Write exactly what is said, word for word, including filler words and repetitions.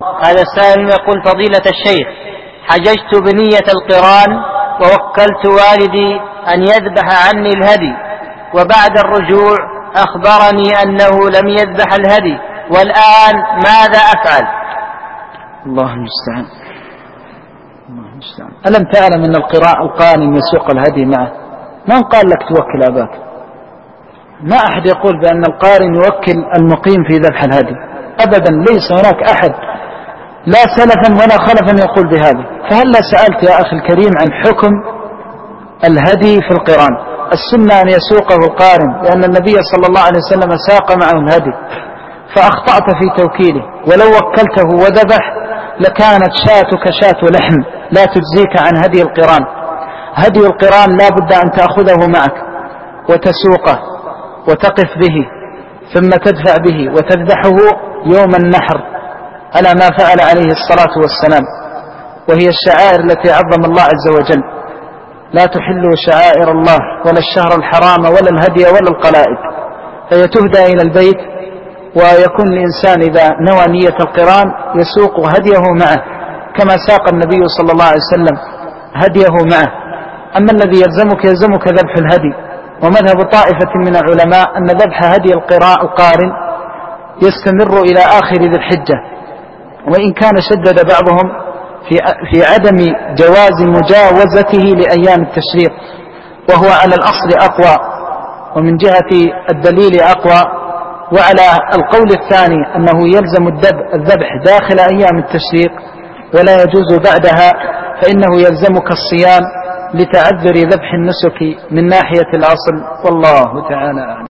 هذا السائل يقول: فضيلة الشيخ، حججت بنية القران ووكلت والدي أن يذبح عني الهدي، وبعد الرجوع أخبرني أنه لم يذبح الهدي، والآن ماذا أفعل؟ الله المستعان. الله المستعان. ألم تعلم أن القراء القانم يسوق الهدي معه؟ من قال لك توكل أباك؟ ما أحد يقول بأن القارن يوكل المقيم في ذبح الهدي أبدا، ليس هناك أحد لا سلفا ولا خلفا يقول بهذا. فهلا سألت يا أخي الكريم عن حكم الهدي في القران؟ السنة أن يسوقه القارن، لأن النبي صلى الله عليه وسلم ساق معه الهدي، فأخطأت في توكيله، ولو وكلته وذبح لكانت شاتك شات لحم لا تجزيك عن هدي القران. هدي القران لا بد أن تأخذه معك وتسوقه وتقف به، ثم تدفع به وتذبحه يوم النحر على ما فعل عليه الصلاة والسلام، وهي الشعائر التي عظم الله عز وجل. لا تحلوا شعائر الله ولا الشهر الحرام ولا الهدي ولا القلائد، فهي تهدى إلى البيت، ويكون الإنسان إذا نوى نية القران يسوق هديه معه كما ساق النبي صلى الله عليه وسلم هديه معه. أما الذي يلزمك يلزمك ذبح الهدي. ومذهب طائفة من العلماء أن ذبح هدي القارن يستمر إلى آخر ذي الحجة، وإن كان شدد بعضهم في في عدم جواز مجاوزته لأيام التشريق، وهو على الأصل أقوى ومن جهة الدليل أقوى. وعلى القول الثاني أنه يلزم الذبح داخل أيام التشريق ولا يجوز بعدها، فإنه يلزمك الصيام لتعذر ذبح النسك من ناحية الأصل، والله تعالى أعلم.